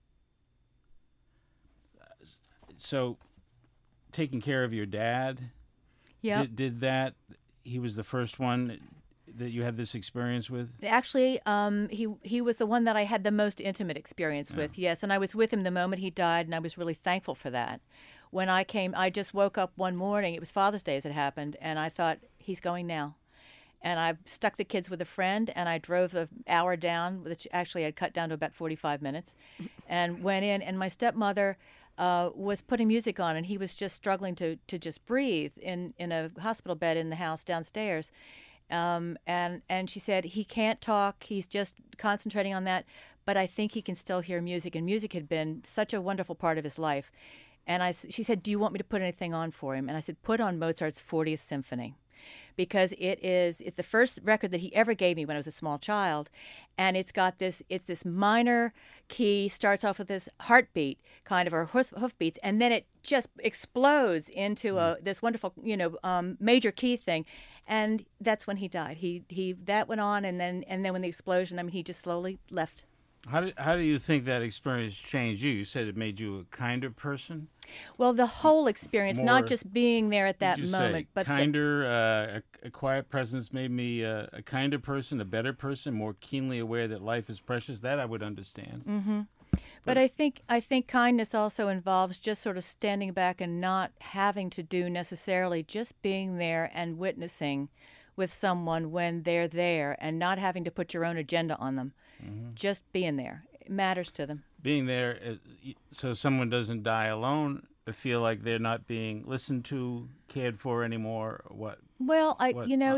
Speaker 1: So, taking care of your dad, did that, he was the first one that you had this experience with?
Speaker 3: Actually, he was the one that I had the most intimate experience with, yes. And I was with him the moment he died, and I was really thankful for that. When I came, I just woke up one morning, it was Father's Day as it happened, and I thought, he's going now. And I stuck the kids with a friend, and I drove the hour down, which actually I'd cut down to about 45 minutes, and went in, and my stepmother was putting music on, and he was just struggling to just breathe in a hospital bed in the house downstairs. And she said, he can't talk, he's just concentrating on that, but I think he can still hear music, and music had been such a wonderful part of his life. And she said, do you want me to put anything on for him? And I said, put on Mozart's 40th Symphony, because it's the first record that he ever gave me when I was a small child, and it's this minor key, starts off with this heartbeat kind of, or hoofbeats, and then it just explodes into this wonderful major key thing, and that's when he died. He that went on, and then when the explosion, he just slowly left.
Speaker 1: How do you think that experience changed you? You said it made you a kinder person?
Speaker 3: Well, the whole experience, not just being there at that moment, but
Speaker 1: kinder, a quiet presence made me a kinder person, a better person, more keenly aware that life is precious. That I would understand.
Speaker 3: Mm-hmm. But I think kindness also involves just sort of standing back and not having to do necessarily, just being there and witnessing with someone when they're there, and not having to put your own agenda on them. Mm-hmm. Just being there. It matters to them. Being there
Speaker 1: so someone doesn't die alone, feel like they're not being listened to, cared for anymore, or what?
Speaker 3: Well, I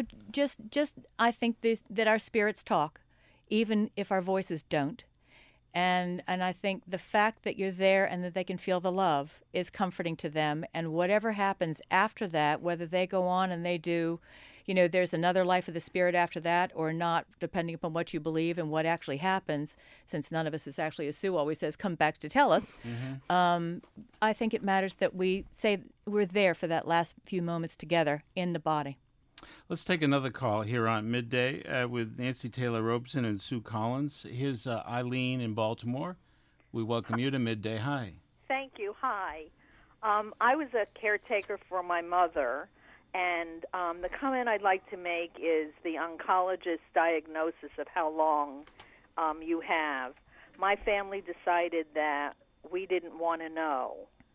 Speaker 3: think that our spirits talk, even if our voices don't. And I think the fact that you're there and that they can feel the love is comforting to them. And whatever happens after that, whether they go on and they do, there's another life of the spirit after that or not, depending upon what you believe and what actually happens, since none of us is actually, as Sue always says, come back to tell us. Mm-hmm. I think it matters that we say we're there for that last few moments together in the body.
Speaker 1: Let's take another call here on Midday with Nancy Taylor Robeson and Sue Collins. Here's Eileen in Baltimore. We welcome you to Midday. Hi.
Speaker 5: Thank you. Hi. I was a caretaker for my mother, and the comment I'd like to make is the oncologist's diagnosis of how long you have. My family decided that we didn't want to know,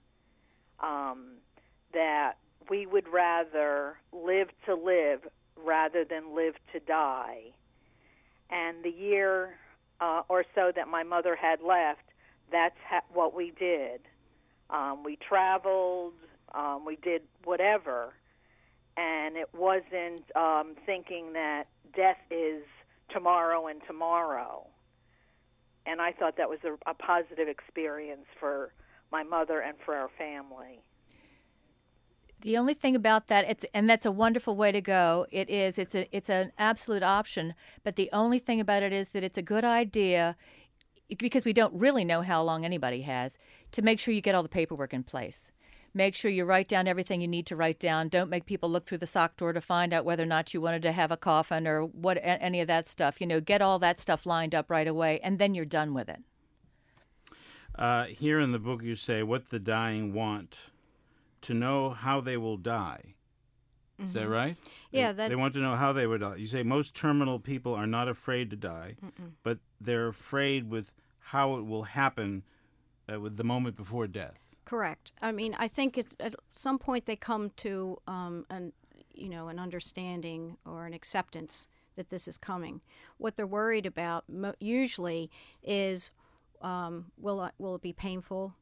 Speaker 5: that we would rather live to live rather than live to die. And the year or so that my mother had left, that's what we did. We traveled, we did whatever, and it wasn't thinking that death is tomorrow and tomorrow. And I thought that was a positive experience for my mother and for our family.
Speaker 3: The only thing about that, and that's a wonderful way to go. It's an absolute option. But the only thing about it is that it's a good idea, because we don't really know how long anybody has, to make sure you get all the paperwork in place. Make sure you write down everything you need to write down. Don't make people look through the sock drawer to find out whether or not you wanted to have a coffin or what, any of that stuff. Get all that stuff lined up right away, and then you're done with it.
Speaker 1: Here in the book you say, what the dying want, to know how they will die. Is that right?
Speaker 2: Yeah.
Speaker 1: They want to know how they would die. You say most terminal people are not afraid to die, but they're afraid with how it will happen with the moment before death.
Speaker 2: Correct. I mean, I think it's at some point they come to an understanding or an acceptance that this is coming. What they're worried about usually is, will it be painful,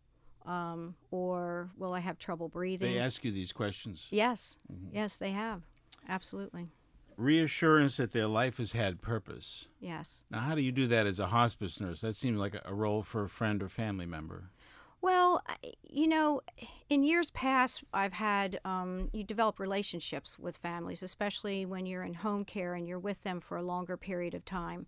Speaker 2: or will I have trouble breathing?
Speaker 1: They ask you these questions.
Speaker 2: Yes. Yes, they have. Absolutely.
Speaker 1: Reassurance that their life has had purpose.
Speaker 2: Yes.
Speaker 1: Now, how do you do that as a hospice nurse? That seems like a role for a friend or family member.
Speaker 2: Well, in years past, I've had, you develop relationships with families, especially when you're in home care and you're with them for a longer period of time,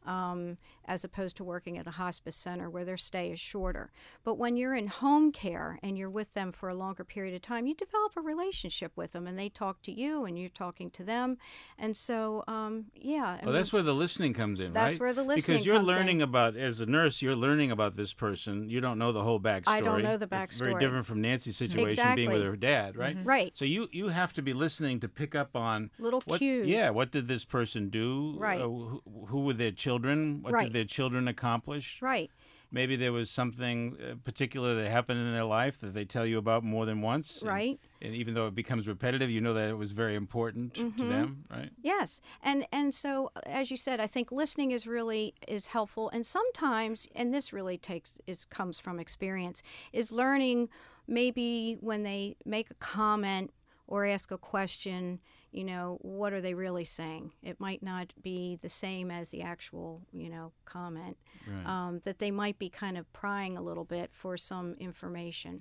Speaker 2: as opposed to working at a hospice center where their stay is shorter. But when you're in home care and you're with them for a longer period of time, you develop a relationship with them, and they talk to you and you're talking to them. And so,
Speaker 1: That's where the listening comes in, right?
Speaker 2: That's where the listening
Speaker 1: Because you're
Speaker 2: comes
Speaker 1: learning
Speaker 2: in.
Speaker 1: about, as a nurse, you're learning about this person. You don't know the whole backstory.
Speaker 2: I don't know the backstory.
Speaker 1: It's very different from Nancy's situation being with
Speaker 2: Exactly.
Speaker 1: her dad, right?
Speaker 2: Right.
Speaker 1: So you have to be listening to pick up on
Speaker 2: Little cues.
Speaker 1: Yeah, what did this person do?
Speaker 2: Right.
Speaker 1: Who were their children? What
Speaker 2: Right.
Speaker 1: did their children accomplish?
Speaker 2: Right.
Speaker 1: Maybe there was something particular that happened in their life that they tell you about more than once.
Speaker 2: Right.
Speaker 1: And even though it becomes repetitive, you know that it was very important to them, right?
Speaker 2: Yes, and so as you said, I think listening is helpful, and sometimes, and this really comes from experience, is learning maybe when they make a comment or ask a question, what are they really saying? It might not be the same as the actual, comment.
Speaker 1: Right.
Speaker 2: That they might be kind of prying a little bit for some information.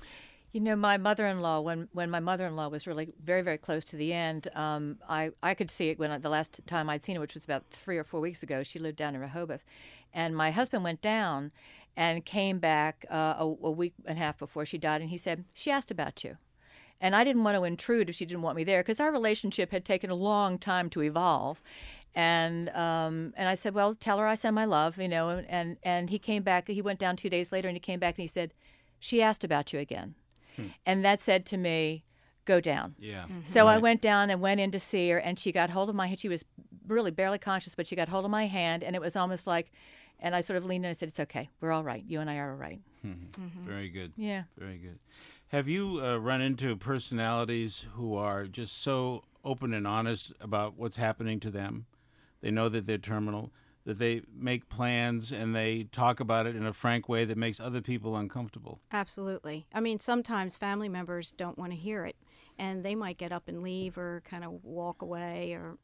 Speaker 3: My mother-in-law, when my mother-in-law was really very, very close to the end, I could see it the last time I'd seen her, which was about 3 or 4 weeks ago. She lived down in Rehoboth. And my husband went down and came back a week and a half before she died, and he said, she asked about you. And I didn't want to intrude if she didn't want me there, because our relationship had taken a long time to evolve. And I said, well, tell her I send my love, and he came back. He went down 2 days later, and he came back and he said, she asked about you again. And that said to me, go down.
Speaker 1: Yeah.
Speaker 3: So
Speaker 1: Right.
Speaker 3: I went down and went in to see her, and she got hold of my hand. She was really barely conscious, but she got hold of my hand, and it was almost like, and I sort of leaned in and I said, it's okay. We're all right. You and I are all right.
Speaker 1: Very good.
Speaker 3: Yeah.
Speaker 1: Very good. Have you run into personalities who are just so open and honest about what's happening to them? They know that they're terminal, that they make plans and they talk about it in a frank way that makes other people uncomfortable.
Speaker 2: Absolutely. I mean, sometimes family members don't want to hear it, and they might get up and leave or kind of walk away, or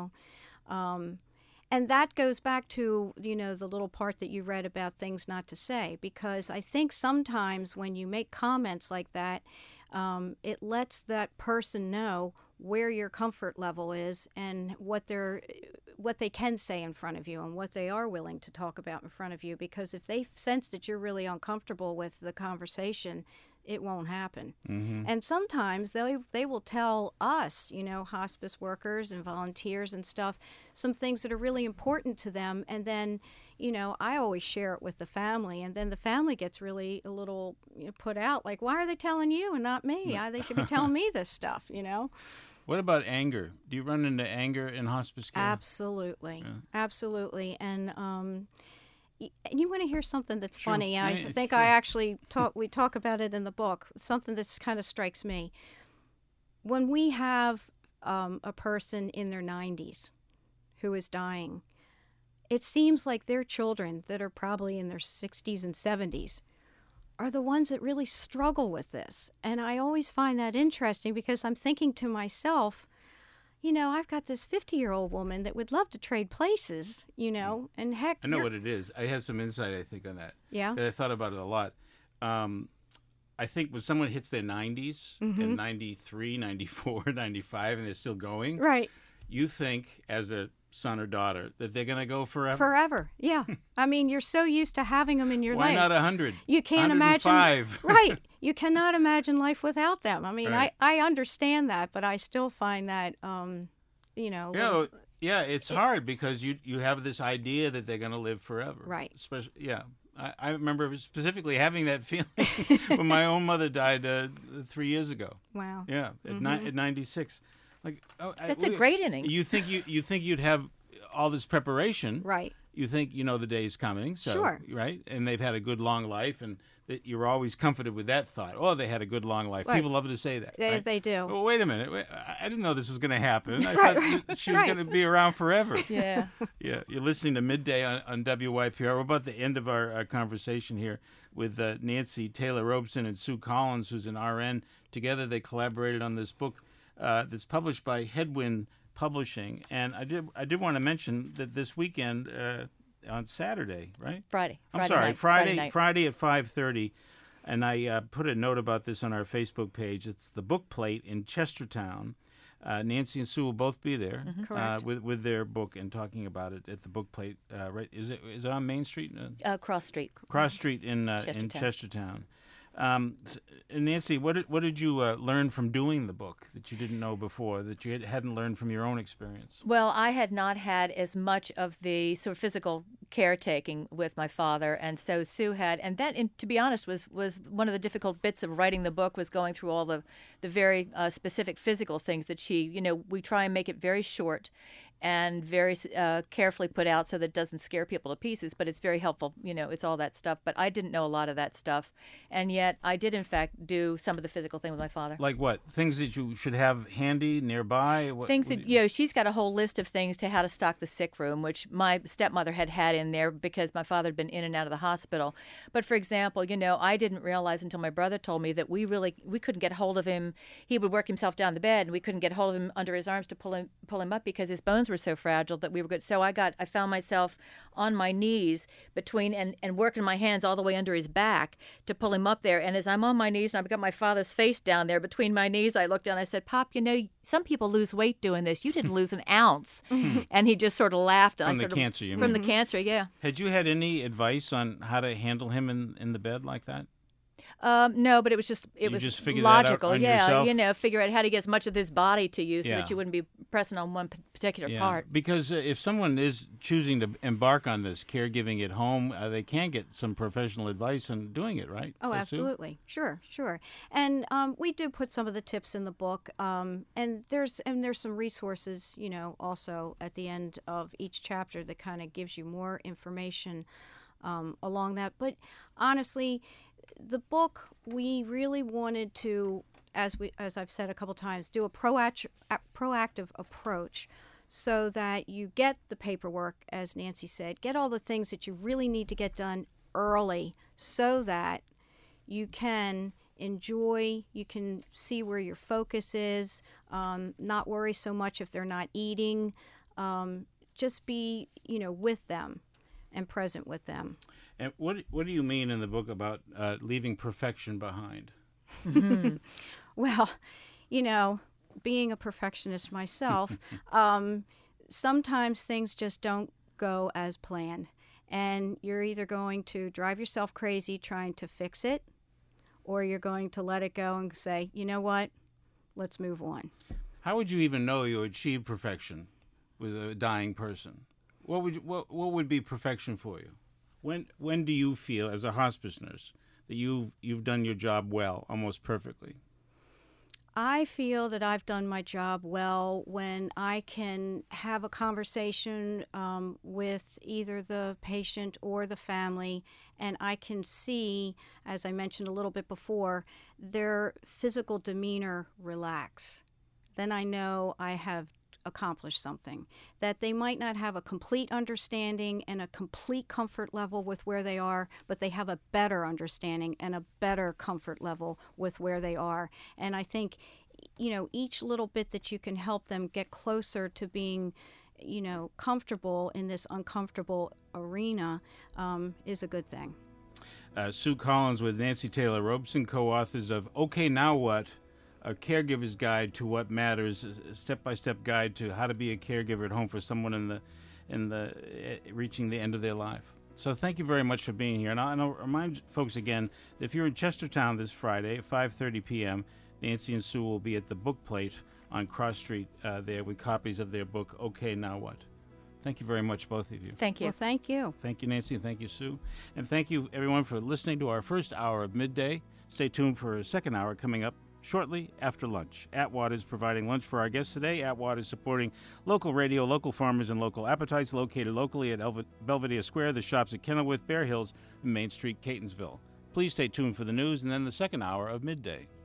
Speaker 2: and that goes back to the little part that you read about things not to say, because I think sometimes when you make comments like that, it lets that person know where your comfort level is and what they can say in front of you and what they are willing to talk about in front of you. Because if they sense that you're really uncomfortable with the conversation, it won't happen. And sometimes they will tell us, hospice workers and volunteers and stuff, some things that are really important to them. And then, I always share it with the family, and then the family gets really a little put out, like, why are they telling you and not me? They should be telling me this stuff,
Speaker 1: What about anger? Do you run into anger in hospice care?
Speaker 2: Absolutely.
Speaker 1: Yeah.
Speaker 2: Absolutely. And you want to hear something that's
Speaker 1: Sure.
Speaker 2: funny? I
Speaker 1: Yeah,
Speaker 2: think
Speaker 1: sure.
Speaker 2: I actually we talk about it in the book. Something that kind of strikes me. When we have a person in their 90s who is dying, it seems like their children that are probably in their 60s and 70s are the ones that really struggle with this. And I always find that interesting, because I'm thinking to myself, I've got this 50-year-old woman that would love to trade places, and heck,
Speaker 1: I know what it is. I have some insight, I think, on that.
Speaker 2: Yeah.
Speaker 1: 'Cause I thought about it a lot. I think when someone hits their 90s, in 93, 94, 95, and they're still going,
Speaker 2: Right.
Speaker 1: you think, as a son or daughter, that they're going to go forever.
Speaker 2: Forever. Yeah. I mean, you're so used to having them in your
Speaker 1: Why
Speaker 2: life.
Speaker 1: not 100?
Speaker 2: You can't imagine.
Speaker 1: 105.
Speaker 2: Right. You cannot imagine life without them. I mean,
Speaker 1: Right.
Speaker 2: I understand that, but I still find that,
Speaker 1: Yeah, it's hard because you have this idea that they're going to live forever.
Speaker 2: Right.
Speaker 1: Especially, yeah. I remember specifically having that feeling when my own mother died 3 years ago.
Speaker 2: Wow.
Speaker 1: Yeah, at 96. Like,
Speaker 3: That's a great innings.
Speaker 1: You think you'd have all this preparation,
Speaker 2: Right.
Speaker 1: You think you know the day's coming, so
Speaker 2: Sure.
Speaker 1: right, and they've had a good long life, and that you're always comforted with that thought. Oh, they had a good long life.
Speaker 2: Right.
Speaker 1: People love to say that. Right?
Speaker 2: They do.
Speaker 1: Well, wait a minute. I didn't know this was going to happen. I
Speaker 2: Right,
Speaker 1: thought she was
Speaker 2: right.
Speaker 1: going to be around forever.
Speaker 3: Yeah.
Speaker 1: Yeah, you're listening to Midday on WYPR. We're about the end of our conversation here with Nancy Taylor Robeson and Sue Collins, who's an RN. Together, they collaborated on this book that's published by Headwind Publishing. And I did want to mention that this weekend on Saturday, right?
Speaker 3: Friday.
Speaker 1: I'm sorry,
Speaker 3: night.
Speaker 1: Friday at 5:30. And I put a note about this on our Facebook page. It's the Book Plate in Chestertown. Nancy and Sue will both be there
Speaker 2: Correct.
Speaker 1: with their book and talking about it at the Book Plate. Right? Is it on Main Street?
Speaker 3: Cross Street.
Speaker 1: Cross Street in Chestertown. Nancy, what did you learn from doing the book that you didn't know before, that you hadn't learned from your own experience?
Speaker 3: Well, I had not had as much of the sort of physical caretaking with my father, and so Sue had, and that, to be honest, was one of the difficult bits of writing the book, was going through all the very specific physical things that she, we try and make it very short and very carefully put out so that it doesn't scare people to pieces, but it's very helpful, it's all that stuff. But I didn't know a lot of that stuff, and yet I did, in fact, do some of the physical thing with my father.
Speaker 1: Like what? Things that you should have handy, nearby?
Speaker 3: Things that, she's got a whole list of things to how to stock the sick room, which my stepmother had in there because my father had been in and out of the hospital. But, for example, I didn't realize until my brother told me that we couldn't get hold of him. He would work himself down the bed, and we couldn't get hold of him under his arms to pull him up because his bones were so fragile that we were good. So I found myself on my knees between and working my hands all the way under his back to pull him up there. And as I'm on my knees and I've got my father's face down there between my knees, I looked down and I said, "Pop, some people lose weight doing this. You didn't lose an ounce." And he just sort of laughed. And
Speaker 1: From the cancer, you mean?
Speaker 3: From the cancer, yeah.
Speaker 1: Had you had any advice on how to handle him in the bed like that?
Speaker 3: No, but it was just
Speaker 1: figured that out
Speaker 3: logical.
Speaker 1: on
Speaker 3: Yeah,
Speaker 1: yourself?
Speaker 3: Figure out how to get as much of this body to you so
Speaker 1: Yeah.
Speaker 3: that you wouldn't be pressing on one particular
Speaker 1: Yeah,
Speaker 3: part.
Speaker 1: because if someone is choosing to embark on this caregiving at home, they can get some professional advice on doing it, right?
Speaker 2: Oh,
Speaker 1: Sue?
Speaker 2: absolutely. Sure. And we do put some of the tips in the book, and there's some resources, also at the end of each chapter that kind of gives you more information along that. But honestly, the book, we really wanted to, as I've said a couple times, do a proactive approach so that you get the paperwork, as Nancy said, get all the things that you really need to get done early so that you can enjoy, you can see where your focus is, not worry so much if they're not eating, just be, with them and present with them.
Speaker 1: And what do you mean in the book about leaving perfection behind?
Speaker 2: Well, being a perfectionist myself, sometimes things just don't go as planned. And you're either going to drive yourself crazy trying to fix it, or you're going to let it go and say, you know what, let's move on.
Speaker 1: How would you even know you achieved perfection with a dying person? What would be perfection for you? When do you feel, as a hospice nurse, that you've done your job well, almost perfectly?
Speaker 2: I feel that I've done my job well when I can have a conversation with either the patient or the family, and I can see, as I mentioned a little bit before, their physical demeanor relax. Then I know I have accomplish something, that they might not have a complete understanding and a complete comfort level with where they are, but they have a better understanding and a better comfort level with where they are. And I think, each little bit that you can help them get closer to being, comfortable in this uncomfortable arena is a good thing.
Speaker 1: Sue Collins with Nancy Taylor Robeson, co-authors of Okay, Now What? A Caregiver's Guide to What Matters, a step-by-step guide to how to be a caregiver at home for someone in the reaching the end of their life. So thank you very much for being here. And I'll remind folks again that if you're in Chestertown this Friday at 5:30 p.m., Nancy and Sue will be at the Book Plate on Cross Street there with copies of their book, Okay, Now What? Thank you very much, both of you.
Speaker 3: Thank you.
Speaker 2: Well, thank you.
Speaker 1: Thank you, Nancy, and thank you, Sue. And thank you, everyone, for listening to our first hour of Midday. Stay tuned for a second hour coming up shortly after lunch. Atwater is providing lunch for our guests today. Atwater is supporting local radio, local farmers, and local appetites, located locally at Belvedere Square, the shops at Kenilworth, Bear Hills, and Main Street, Catonsville. Please stay tuned for the news and then the second hour of Midday.